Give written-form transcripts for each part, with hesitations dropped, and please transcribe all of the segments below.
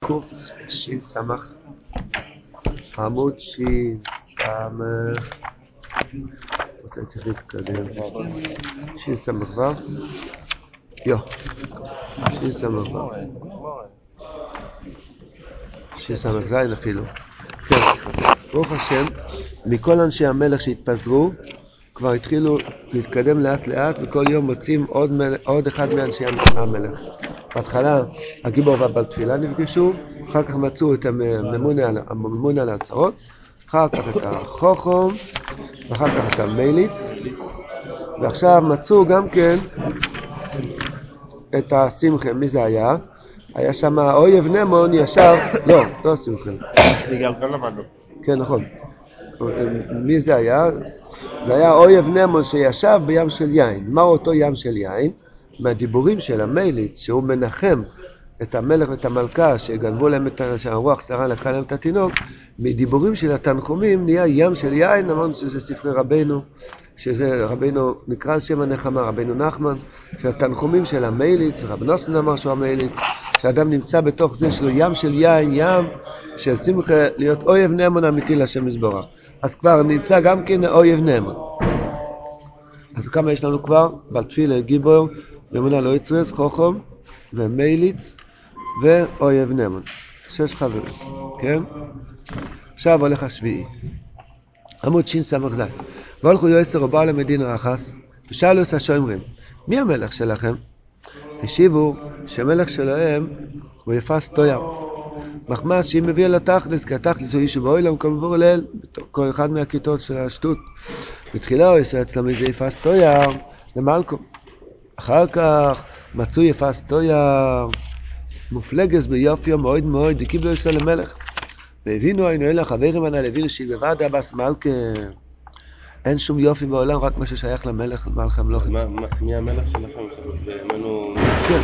קוף שין סמך עמוד שין סמך רוצה צריך להתקדם שין סמך וו יו שין סמך וו שין סמך זין אפילו כן, ברוך השם מכל אנשי המלך שהתפזרו כבר התחילו להתקדם לאט לאט וכל יום מוצאים עוד אחד מאנשי המלך. בהתחלה הגיבור והבעל תפילה נפגשו, אחר כך מצאו את הממונה על ההצהרות, אחר כך את החוכם, ואחר כך את המליץ, ועכשיו מצאו גם כן את השמחה. מי זה היה? היה שם אויב נמון ישב, לא שמחה. זה גם כאן למדנו. כן, נכון. מי זה היה? זה היה אויב נמון שישב בים של יין. מהו אותו ים של יין? מהדיבורים של המליץ, שהוא מנחם את המלך ואת המלכה שגנבו להם שהרוח שרה לקחה להם את התינוק, מדיבורים של התנחומים נהיה ים של יין. אמרנו שזה ספרי רבינו, שזה רבינו נקרא על שם הנחמה, רבינו נחמן, שהתנחומים של המליץ, רב נוסן אמר שהוא המליץ, שאדם נמצא בתוך זה שלו ים של יין, ים של שמחה, להיות אויב נאמון אמיתי לשם יזברך. אז כבר נמצא גם כן אויב נאמון. אז כמה יש לנו כבר? בעל תפילה, גיבור, ממונה לא יצרס, חוכם ומליץ ואויב נאמון. 6 חברים, כן? עכשיו הולך השביעי. עמוד שין סמך זין. והולכו יועסר ובאו למדין רחס, ושאלו את השומרים, מי המלך שלכם? השיבו שמלך שלהם הוא יפס תויר. מחמס שהיא מביאה לתכלס, כי התכלס הוא איש ובאוילם כמבור אליל, כל אחד מהכיתות של השטות. בתחילה הוא יעשה אצלם איזה יפס תויר למלכו. אחר כך מצאו יפס תויר מופלגס ביופיו מאוד מאוד, וקיבלו יעשה למלך. והבינו היינו אלה חברים הנ"ל, הבינו שהיא בבד הבס מלכה. אין שום יופי בעולם, רק מה ששייך למלך, מלך המלוכים. מי המלך שלכם? בימינו... כן.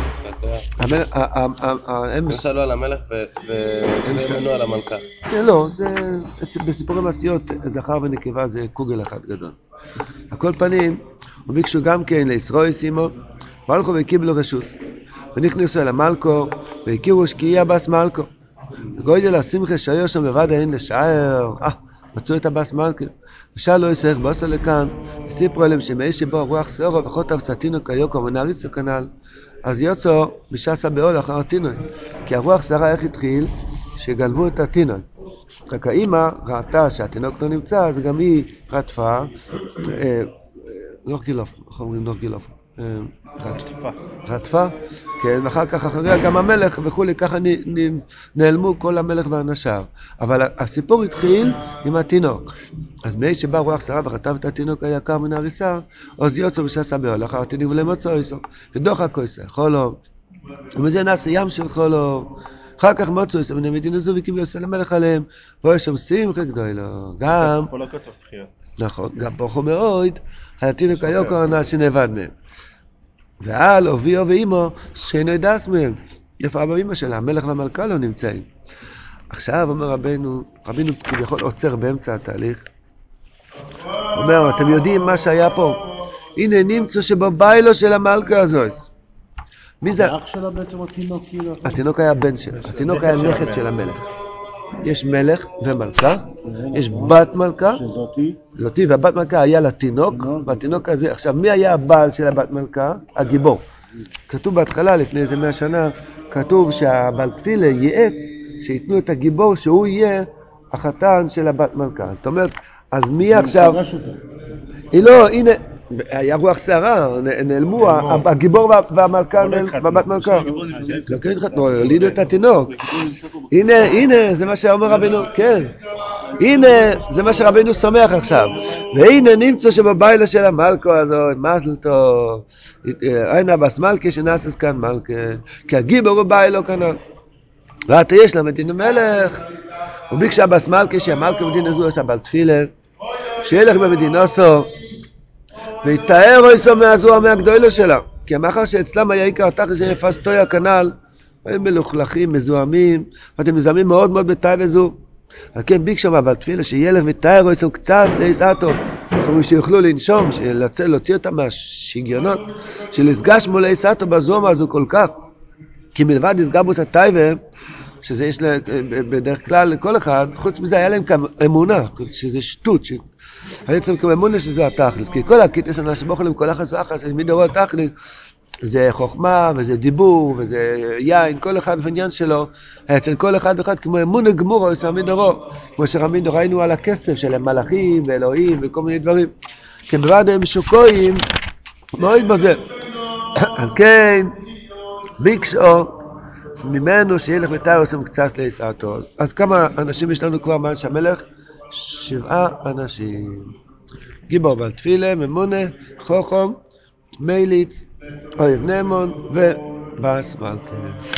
הם שאלו על המלך ובימינו על המלכה. לא, זה בסיפורי מעשיות, זכר ונקבה זה קוגל אחד גדול. על כל פנים, הוא ביקשו גם כן לישרוי סימו, והלכו וקיבלו רשוס. ונכנסו אל המלכו, והכירו שקיע בס מלכו. וגוידל השמחה שהיו שם בבד ההן לשער, מצאו את הבס מלכה. ושאלו יסך בוסו לכאן, וסיפרו אליהם שמאי שבו רוח סורו וחוטב סתינו כיוקו ונריסו כנל. אז יוצא בשסה באול אחר התינוי, כי הרוח שרה איך התחיל? שגנבו את התינוי. רק האמא ראתה שהתינוק לא נמצא, אז גם היא רדפה, נוח גילוף, איך אומרים נוח גילוף? רדפה, כן, ואחר כך אחריה גם המלך וכולי, ככה נעלמו כל המלך ואנשיו. אבל הסיפור התחיל עם התינוק. אז מי שבא רוח שרה וחטף את התינוק היקר מן ההריסה, אז יוצא בשסה באול אחר התינוק ולמצוא איסו, ודוח הכויסה, חולו, ומזה נעשה ים של חולו. אחר כך מצאו איסו בני מדינה זו וקיבלו יוצא למלך עליהם, ויש שם שמחה גדולה. גם, פה לא כתוב בחיות. נכון, גם פוחו מאוד, התינוק היקר הנ"ל שנאבד מהם. ועל אביו ואימו שאינו ידעס מהם. יפה באמא שלה, המלך והמלכה לא נמצאים. עכשיו אומר רבינו כביכול עוצר באמצע התהליך. אומר, אתם יודעים מה שהיה פה? הנה נמצא שבביילו של המלכה הזאת. מי זה? האח שלה בעצם התינוק כאילו? התינוק היה בן שלה, התינוק היה נכד של המלך. יש מלך ומלכה, יש בת מלכה, זאתי, והבת מלכה היה לה תינוק, והתינוק הזה, עכשיו מי היה הבעל של הבת מלכה? הגיבור. כתוב בהתחלה, לפני איזה 100 שנה, כתוב שהבעל תפילה ייעץ שיתנו את הגיבור שהוא יהיה החתן של הבת מלכה. זאת אומרת, אז מי עכשיו? היא לא, הנה, היה רוח שערה, נעלמו, הגיבור והמלכה, והבת מלכה. לא כן התחתנו, הולידו את התינוק. הנה, זה מה שאומר רבינו, כן. הנה, זה מה שרבינו שמח עכשיו. והנה נמצא שבבילה של המלכה הזאת, מזל טוב. הנה בס מלכה שנעשס כאן מלכה, כי הגיבור הוא בילו כנן. ואתה יש לה מדינה מלך. וביקשה בס מלכה שהמלכה מדינה זו עושה בעל תפילה, שילך במדינה סו, ויתאר אויסו מהזוהר מהגדולה שלה. כי מאחר שאצלם היה עיקר תחת שנפס תויה כנל, הם מלוכלכים, מזוהמים, ואתם מזוהמים מאוד מאוד בתאי וזו. כן ביקשה מהבעל תפילה שילך ויתאר אויסו קצת להיסעתו, שיוכלו לנשום, להוציא אותם מהשגיונות, שלסגש מול להיסעתו בזוהר הזו כל כך. כי מלבד הסגבוס הטייבה, שזה יש בדרך כלל לכל אחד, חוץ מזה היה להם גם אמונה, שזה שטות, היה אצלם כמו אמונה שזה התכלית, כי כל הקיטוס אנשים בוחלים, כל אחס ואחס, מדורו התכלית, זה חוכמה וזה דיבור וזה יין, כל אחד ועניין שלו, היה אצל כל אחד ואחד כמו אמונה גמורו, יש מדורו, כמו שרמינו ראינו על הכסף של מלאכים ואלוהים וכל מיני דברים, כי בבד הם משוקועים, מאוד בזה. על כן, ביקשו, ממנו שילך בתארוס קצת לעשעתו. אז כמה אנשים יש לנו כבר מעל שהמלך? 7 אנשים. גיבור בעל תפילה, ממונה, חוכם, מייליץ, אויב נאמון ובאס מלכה.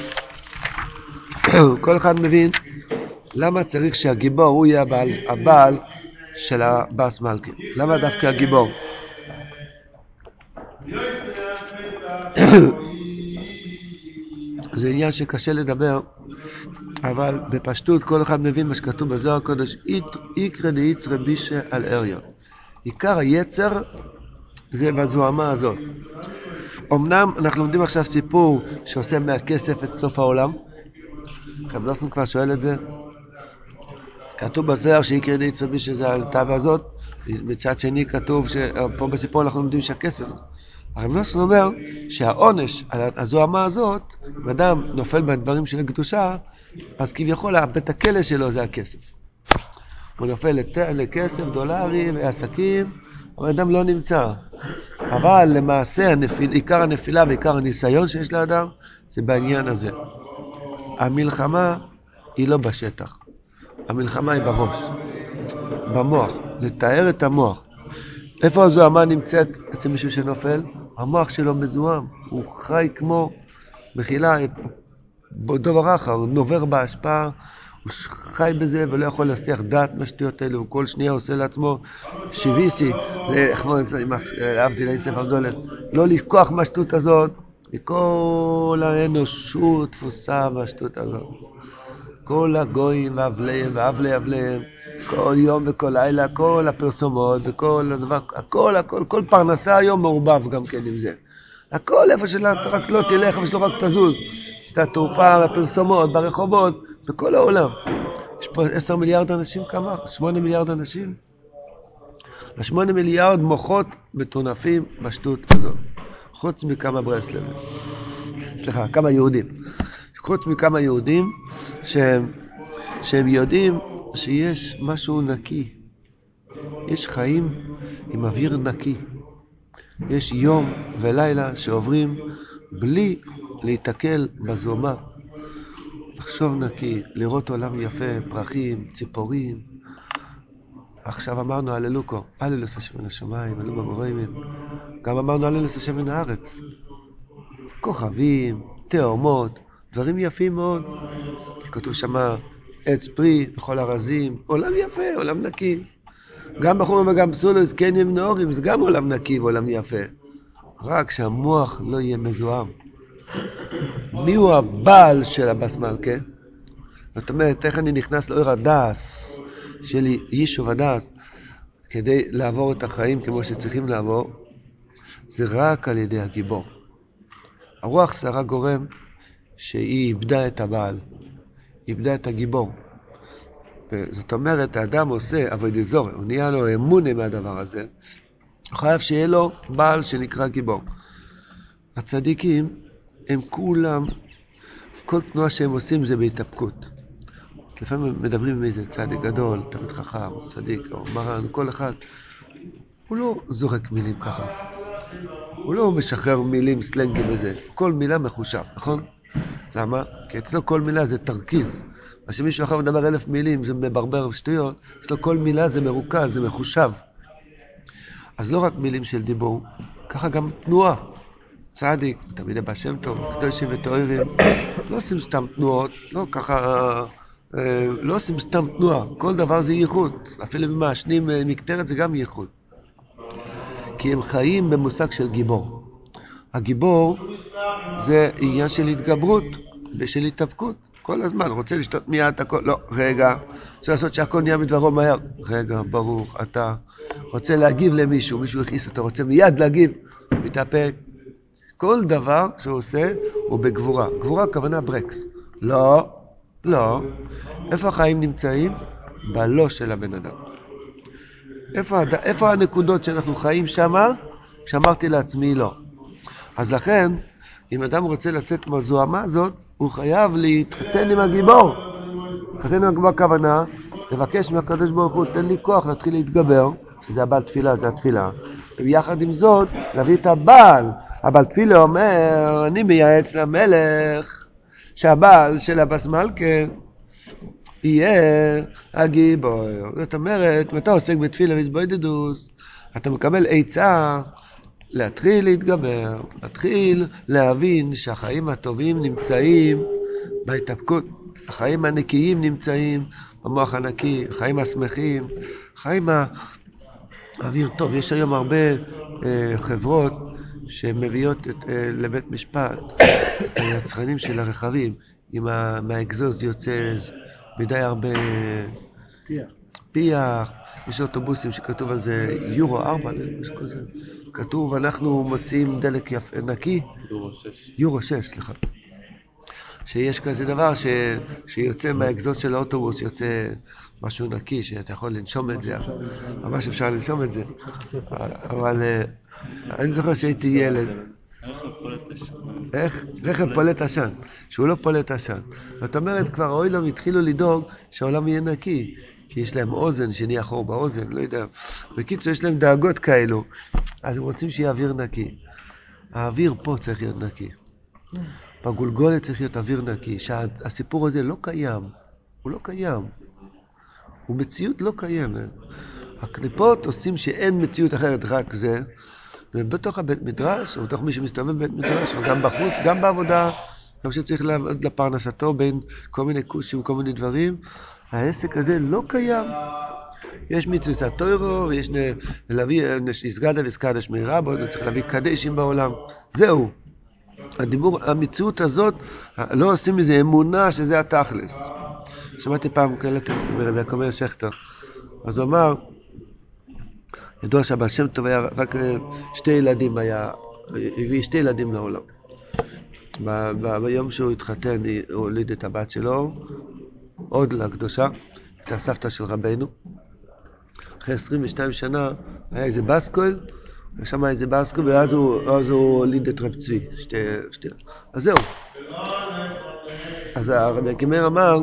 כל אחד מבין למה צריך שהגיבור הוא יהיה הבעל של הבאס מלכה. למה דווקא הגיבור? זה עניין שקשה לדבר, אבל בפשטות כל אחד מבין מה שכתוב בזוהר הקודש, איקרא דאיצרא בישא על אריו. עיקר היצר זה בזוהמה הזאת. אמנם אנחנו לומדים עכשיו סיפור שעושה מהכסף את סוף העולם, רב נוסון כבר שואל את זה, כתוב בזוהר שאיקרא דאיצרא בישא זה על תאווה הזאת, מצד שני כתוב שפה בסיפור אנחנו לומדים שהכסף, הרב נוסון אומר שהעונש על הזוהמה הזאת, אם אדם נופל בדברים של הקדושה, אז כביכול בית הכלא שלו זה הכסף. הוא נופל לכסף, דולרים ועסקים, אבל אדם לא נמצא. אבל למעשה עיקר הנפילה ועיקר הניסיון שיש לאדם זה בעניין הזה. המלחמה היא לא בשטח. המלחמה היא בראש, במוח, לתאר את המוח. איפה הזוהמה נמצאת אצל מישהו שנופל? המוח שלו מזוהם, הוא חי כמו מחילה, דבר אחר, הוא נובר בהשפעה, הוא חי בזה ולא יכול להסיח דעת מהשטויות האלה, הוא כל שנייה עושה לעצמו שיביסי, להבדיל אין ספר דולס, לא לשכוח מהשטות הזאת, וכל האנושות תפוסה מהשטות הזאת. כל הגויים ואבליהם, כל יום וכל לילה, כל הפרסומות וכל הדבר, הכל, כל פרנסה היום מעורבב גם כן עם זה. הכל איפה שלה, רק לא תלך, איפה שלא רק תזוז. יש את התעופה, בפרסומות, ברחובות, בכל העולם. יש פה 10 מיליארד אנשים, כמה? 8 מיליארד אנשים? 8 מיליארד מוחות מטונפים בשטות הזאת. חוץ מכמה ברסלבים. סליחה, כמה יהודים. חוץ מכמה יהודים שהם יודעים שיש משהו נקי. יש חיים עם אוויר נקי. יש יום ולילה שעוברים בלי להתקל בזוהמה. לחשוב נקי, לראות עולם יפה, פרחים, ציפורים. עכשיו אמרנו הללוקו, הללוס השם מן השמיים, הללו במוראים. גם אמרנו הללוס השם מן הארץ. כוכבים, תאומות, דברים יפים מאוד. כתוב שמה עץ פרי בכל הרזים, עולם יפה, עולם נקי. גם בחורים וגם פסולוס, קנים נאורים, זה גם עולם נקי ועולם יפה. רק שהמוח לא יהיה מזוהם. מי הוא הבעל של הבאס מלכה? זאת אומרת, איך אני נכנס לאור הדס שלי, יישוב הדס, כדי לעבור את החיים כמו שצריכים לעבור, זה רק על ידי הגיבור. הרוח שרה גורם שהיא איבדה את הבעל, איבדה את הגיבור. זאת אומרת, האדם עושה עבודת זרה, הוא נהיה לו אמונה מהדבר הזה, הוא חייב שיהיה לו בעל שנקרא גיבור. הצדיקים הם כולם, כל תנועה שהם עושים זה בהתאפקות. לפעמים מדברים עם איזה צדיק גדול, תמיד חכם, צדיק או מרן, כל אחד. הוא לא זורק מילים ככה. הוא לא משחרר מילים סלנגים וזה. כל מילה מחושב, נכון? למה? כי אצלו כל מילה זה תרכיז. מה שמישהו אחר מדבר 1000 מילים, זה מברבר שטויות, אצלו כל מילה זה מרוכז, זה מחושב. אז לא רק מילים של דיבור, ככה גם תנועה. צדיק, תמיד הבא שם טוב, קדושים ותוארים, לא עושים סתם תנועות, לא ככה, לא עושים סתם תנועה, כל דבר זה ייחוד, אפילו אם מעשנים מקטרת זה גם ייחוד. כי הם חיים במושג של גיבור. הגיבור זה עניין של התגברות ושל התאפקות. כל הזמן, רוצה לשתות מיד הכל, לא, רגע, רוצה לעשות שהכל נהיה מדברו מהר, רגע, ברוך, אתה רוצה להגיב למישהו, מישהו הכניס אותו, רוצה מיד להגיב, מתאפק. כל דבר שהוא עושה הוא בגבורה. גבורה הכוונה ברקס. לא, לא. איפה החיים נמצאים? בלא של הבן אדם. איפה הנקודות שאנחנו חיים שמה? כשאמרתי לעצמי לא. אז לכן, אם אדם רוצה לצאת מהזוהמה הזאת, הוא חייב להתחתן עם הגיבור. להתחתן עם הגיבור הכוונה, לבקש מהקדוש ברוך הוא, תן לי כוח להתחיל להתגבר, שזה הבעל תפילה, זה התפילה. ויחד עם זאת, להביא את הבעל. הבעל תפילה אומר, אני מייעץ למלך, שהבעל של הבס מלכה יהיה הגיבור. זאת אומרת, אם אתה עוסק בתפילה והתבודדות, אתה מקבל עצה להתחיל להתגבר, להתחיל להבין שהחיים הטובים נמצאים בהתאפקות, החיים הנקיים נמצאים במוח הנקי, החיים השמחים, החיים האוויר טוב. יש היום הרבה חברות שמביאות לבית משפט היצרנים של הרכבים, מהאקזוז יוצא מדי הרבה פיח. יש אוטובוסים שכתוב על זה יורו 4, כתוב אנחנו מוצאים דלק נקי, יורו 6, סליחה. שיש כזה דבר שיוצא מהאקזוז של האוטובוס, יוצא משהו נקי, שאתה יכול לנשום את זה, ממש אפשר לנשום את זה. אבל אני זוכר שהייתי ילד. איך? רכב פולט עשן, שהוא לא פולט עשן. זאת אומרת, כבר האוילום התחילו לדאוג שהעולם יהיה נקי, כי יש להם אוזן, שנהיה חור באוזן, לא יודע. בקיצור, יש להם דאגות כאלו, אז הם רוצים שיהיה אוויר נקי. האוויר פה צריך להיות נקי. בגולגולת צריך להיות אוויר נקי, שהסיפור הזה לא קיים. הוא לא קיים. הוא מציאות לא קיימת. הקליפות עושים שאין מציאות אחרת, רק זה. ובתוך הבית מדרש, או בתוך מי שמסתובב בבית מדרש, וגם בחוץ, גם בעבודה, גם שצריך לפרנסתו בין כל מיני קושים, כל מיני דברים, העסק הזה לא קיים. יש מצוות תורה, ויש להביא יסגדה וסקדש מרבו, צריך להביא קדשים בעולם. זהו. הדיבור, המציאות הזאת, לא עושים מזה אמונה שזה התכלס. שמעתי פעם קלטת ברבי יעקב שכטר, אז הוא אמר, ידוע שהבעל שם טוב היה רק שתי ילדים, הביא שתי ילדים לעולם. ביום שהוא התחתן, הוא הוליד את הבת שלו, עוד לקדושה, את הסבתא של רבנו. אחרי 22 שנה היה איזה בסקול, ושם איזה בסקול, ואז הוא הוליד את רב צבי, שתי. אז זהו. אז הרבי יקימר אמר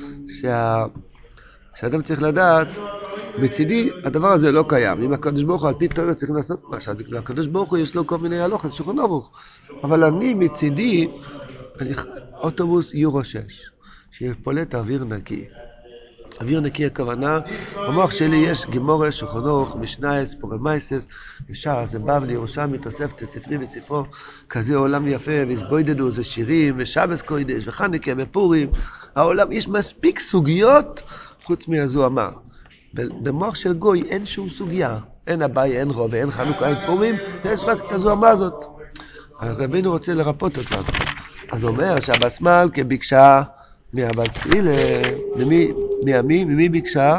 שאדם צריך לדעת, בצידי הדבר הזה לא קיים. אם הקדוש ברוך הוא על פי תורה צריך לעשות משהו, אז הקדוש ברוך הוא יש לו כל מיני הלוכות, שולחן ערוך. אבל אני מצידי, אוטובוס יורו 6, שפולט אוויר נקי. אוויר נקי הכוונה, במוח שלי יש גימורה, שולחן ערוך, משנייס, פורמייסס, ישר, זה בבלי, ירושלמי, תוספתא, ספרי וספרו, כזה עולם יפה, והתבודדות, זה שירים, ושבס קודש, וחנוכה, ופורים. העולם, יש מספיק סוגיות חוץ מהזוהמה. במוח של גוי אין שום סוגיה, אין הבאי, אין רוב, אין חנוכה, אין פורים, יש רק את הזוהמה הזאת. רבינו רוצה לרפות אותנו. אז הוא אומר שהבס מלכה ביקשה מהבעל תפילה, ממי ביקשה?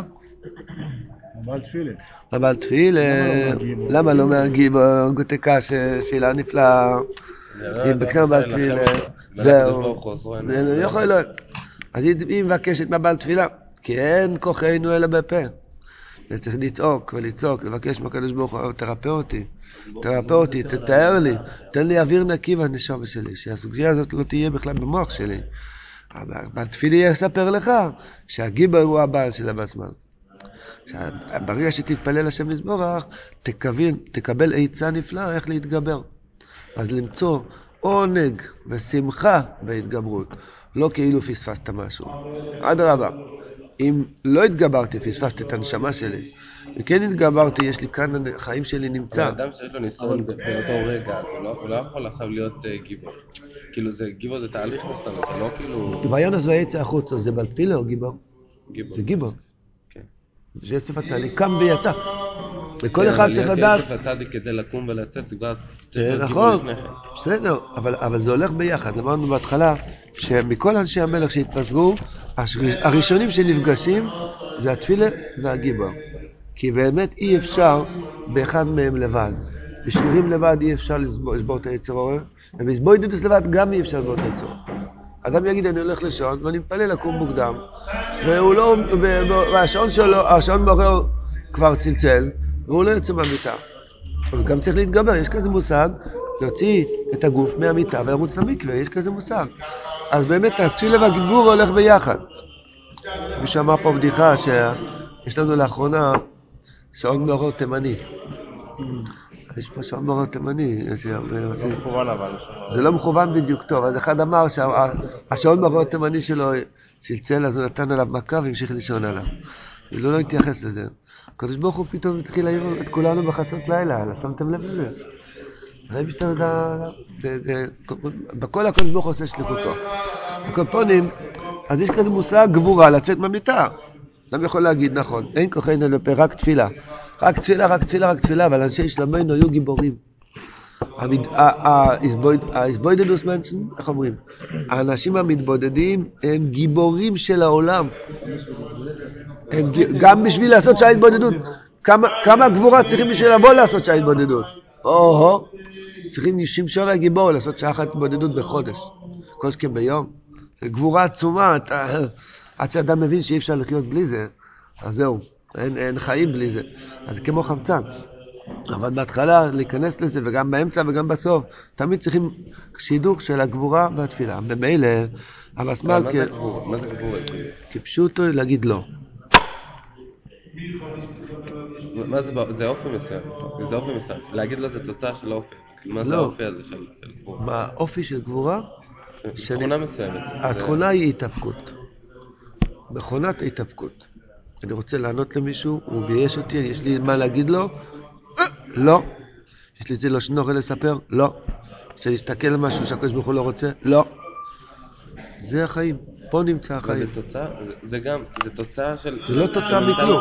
הבעל תפילה. למה לא מהגיבור? גותקה שאלה נפלאה. אם בקרב הבעל תפילה, זהו. זה לא יכול להיות. אז היא מבקשת מהבעל תפילה, כי אין כוחנו אלא בפה. צריך לצעוק ולצעוק, לבקש מהקדוש ברוך הוא, תרפא אותי, תתאר לי, תן לי אוויר נקי בנשמה שלי, שהסוגיה הזאת לא תהיה בכלל במוח שלי. אבל תפילי יספר לך שהגיבר הוא הבעל של הבס מלכה. ברגע שתתפלל השם יזברך, תקבל עצה נפלאה איך להתגבר. אז למצוא עונג ושמחה בהתגברות, לא כאילו פספסת משהו. אדרבה, אם לא התגברתי, פספסתי את הנשמה שלי. וכן התגברתי, יש לי כאן, החיים שלי נמצא. האדם שיש לו ניסיון באותו רגע, הוא לא יכול עכשיו להיות גיבור. כאילו גיבור זה תהליך מסתם, זה לא כאילו... ויונס ויצא החוצה, זה בעל תפילה או גיבור? זה גיבור. כן. זה יוסף הצדיק, קם ויצא. וכל אחד צריך לדעת... יוסף הצדיק כדי לקום ולצאת, זה כבר צריך להיות גיבור נכון, לפני כן. בסדר, אבל זה הולך ביחד. למדנו בהתחלה שמכל אנשי המלך שהתפזרו, הראשונים שנפגשים זה התפילה והגיבור. כי באמת אי אפשר באחד מהם לבד. בשירים לבד אי אפשר לשבור את היצר עורר, ובהתבודדות לבד גם אי אפשר לשבור את היצר. אדם יגיד אני הולך לישון ואני מתפלל לקום מוקדם, והוא לא, והשעון שלו, השעון מעורר כבר צלצל, והוא לא יוצא מהמיטה. אבל גם צריך להתגבר, יש כזה מושג, להוציא את הגוף מהמיטה ולרוץ למקווה, יש כזה מושג. אז באמת התפילה והגבור הולך ביחד. מישהו אמר פה בדיחה שיש לנו לאחרונה שעון מעורר תימני. יש פה שעון מעורר תימני. לא מכוון אבל. זה לא מכוון בדיוק טוב. אז אחד אמר שהשעון מעורר תימני שלו צלצל, אז הוא נתן עליו מכה והמשיך לישון עליו. הוא לא התייחס לזה. הקדוש ברוך הוא פתאום התחיל להעיר את כולנו בחצות לילה, שמתם לב לזה? בכל הקדוש ברוך הוא עושה שליחותו. הקופונים, אז יש כזה מושג גבורה לצאת מהמיטה. אדם יכול להגיד, נכון, אין כוחנו לפה, רק תפילה. רק תפילה, רק תפילה, רק תפילה, אבל אנשי שלמנו היו גיבורים. האיזבוידדוס מנשן, איך אומרים? האנשים המתבודדים הם גיבורים של העולם. גם בשביל לעשות שעה התבודדות. כמה גבורה צריכים בשביל לבוא לעשות שעה התבודדות? צריכים שמשון הגיבור לעשות שעה אחת התבודדות בחודש. קושקים ביום. זה גבורה עצומה. עד שאדם מבין שאי אפשר לחיות בלי זה, אז זהו. אין חיים בלי זה. אז זה כמו חמצן. אבל בהתחלה להיכנס לזה, וגם באמצע וגם בסוף, תמיד צריכים שידוך של הגבורה והתפילה. במילא, המסמל מה זה גבורה? כפשוטו להגיד לא. מה זה? זה אופי מסוים. זה אופי מסוים. להגיד לו זה תוצאה של אופי. מה זה לא. האופי הזה של גבורה? מה האופי של גבורה? תכונה מסוימת. התכונה היא התאפקות. מכונת התאפקות. אני רוצה לענות למישהו, הוא בייש אותי, יש לי מה להגיד לו? לא. יש לי את זה לא שנורא לספר? לא. רוצה להסתכל על משהו שהקדוש ברוך הוא לא רוצה? לא. זה החיים. פה נמצא החיים. זה תוצאה של... זה לא תוצאה מכלום.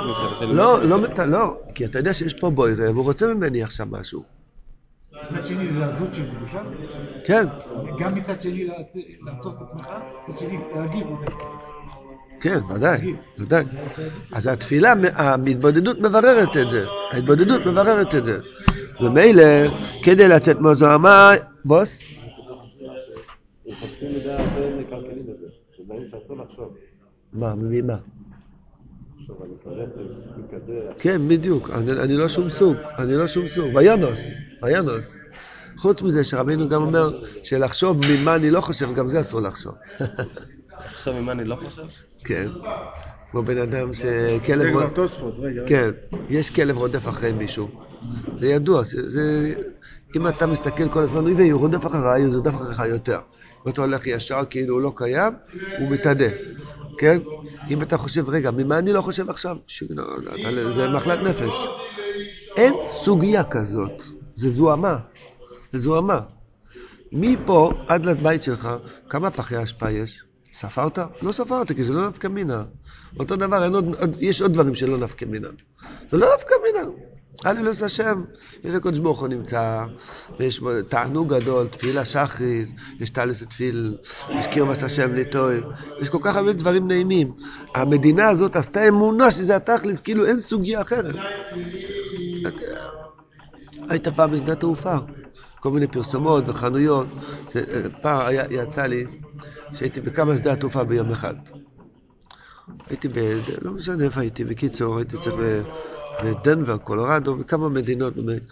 לא, כי אתה יודע שיש פה בוירה, והוא רוצה ממני עכשיו משהו. מצד שני זה הזכות של קדושה? כן. גם מצד שני לעצור את עצמך, מצד שני להגיב. כן, ודאי. אז התפילה, המתבודדות מבררת את זה. ההתבודדות מבררת את זה. ומילא, כדי לצאת מהזוהמה... בוס? חושבים מדי הרבה מקלקלים את זה. זה דברים שאסור לחשוב. מה? לחשוב על מתלדס, סוג כזה. כן, בדיוק. אני לא שום סוג. ויונוס. חוץ מזה שרבינו גם אומר שלחשוב ממה אני לא חושב, גם זה אסור לחשוב. לחשוב ממה אני לא חושב? כן. כמו בן אדם שכלב... כן, יש כלב רודף אחרי מישהו. זה ידוע, אם אתה מסתכל כל הזמן, הוא רודף אחריי, הוא רודף אחריך יותר. אם אתה הולך ישר כאילו הוא לא קיים, הוא מתעדה. כן? אם אתה חושב, רגע, ממה אני לא חושב עכשיו? זה מחלת נפש. אין סוגיה כזאת. זה זוהמה. מפה עד לבית שלך, כמה פחי השפעה יש? ספרת? לא ספרת, כי זה לא נפקא מינה. אותו דבר, יש עוד דברים שלא נפקא מינה. זה לא נפקא מינה. הללויה השם, יש הקדוש ברוך הוא נמצא, ויש תענוג גדול, תפילה שחריס, יש תהלס תפיל, יש קרבס השם לטוב, יש כל כך הרבה דברים נעימים. המדינה הזאת עשתה אמונה שזה התכלס, כאילו אין סוגיה אחרת. היית פעם בשדה תעופה, כל מיני פרסומות וחנויות. פעם יצא לי שהייתי בכמה שדה התעופה ביום אחד. הייתי לא משנה איפה הייתי, בקיצור, הייתי צריך בדנבר, קולורדו, וכמה מדינות.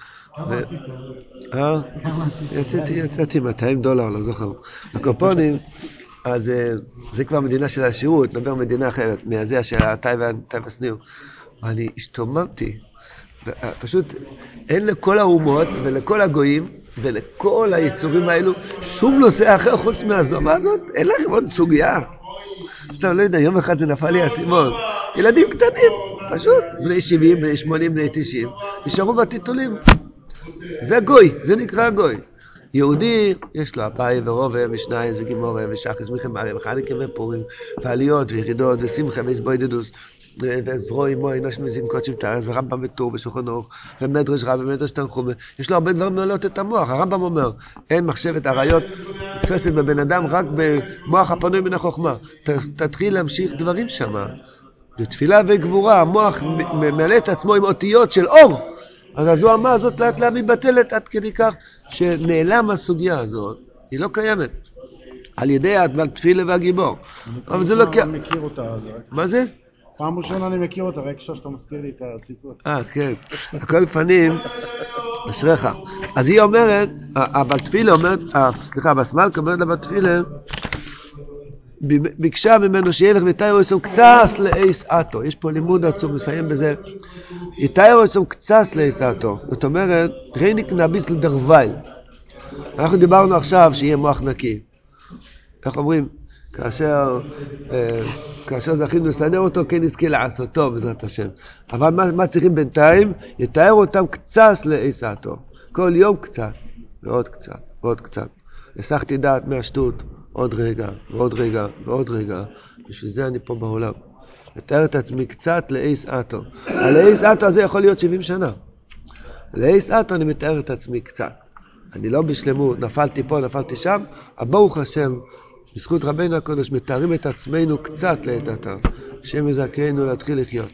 יצאתי $200, לא זוכר. הקופונים, אז זה כבר מדינה של השירות, נדבר מדינה אחרת, מהזה של הטייוואן, טייווסניו. ואני השתוממתי. פשוט אין לכל האומות ולכל הגויים ולכל היצורים האלו שום נושא אחר חוץ מהזומה הזאת. אין לכם עוד סוגיה. סתם לא יודע, יום אחד זה נפל לי הסימון. ילדים קטנים, פשוט, בני 70, בני 80, בני 90, נשארו בטיטולים. זה גוי, זה נקרא גוי. יהודי, יש לו אביי ורובה ושנייס וגימורה ושחס מחמרים וחניקה ופורים ועליות וירידות ושמחה ואיזבוידדוס וזברוי מוי נושן וזין קודשים תארס ורמב"ם וטור ושולחן אורך ומדרש רב ומדרש תנחומה. יש לו הרבה דברים מעלות את המוח. הרמב"ם אומר, אין מחשבת עריות תפסת בבן אדם רק במוח הפנוי מן החוכמה. תתחיל להמשיך דברים שמה. בתפילה וגבורה המוח מעלה את עצמו עם אותיות של אור. אז הזוהמה הזאת לאט לאט מתבטלת עד כדי כך שנעלם הסוגיה הזאת. היא לא קיימת. על ידי התפילה והגיבור. אבל זה לא אני מכיר אותה. מה זה? פעם ראשונה אני מכיר אותה, רק שאתה מזכיר לי את הסיפור. כן. על כל פנים, אשריך. אז היא אומרת, בתפילה אומרת, סליחה, בסמלכה אומרת לה בתפילה, ביקשה ממנו שילך ויתאירו יסום קצת לאיס אתו. יש פה לימוד עצום, מסיים בזה. יתאירו יסום קצת לאיס אתו. זאת אומרת, ריניק נביץ לדרוויל. אנחנו דיברנו עכשיו שיהיה מוח נקי. איך אומרים? כאשר זכינו לסדר אותו, כן נזכה לעשותו בעזרת השם. אבל מה צריכים בינתיים? יתאר אותם קצת לעשתו. כל יום קצת, ועוד קצת, ועוד קצת. הסחתי דעת מהשטות, עוד רגע, ועוד רגע, ועוד רגע. בשביל זה אני פה בעולם. לתאר את עצמי קצת לעשתו. הלעשתו הזה יכול להיות 70 שנה. לעשתו אני מתאר את עצמי קצת. אני לא בשלמות, נפלתי פה, נפלתי שם. ברוך השם, בזכות רבינו הקודש מתארים את עצמנו קצת לעת עתה. השם יזכנו להתחיל לחיות.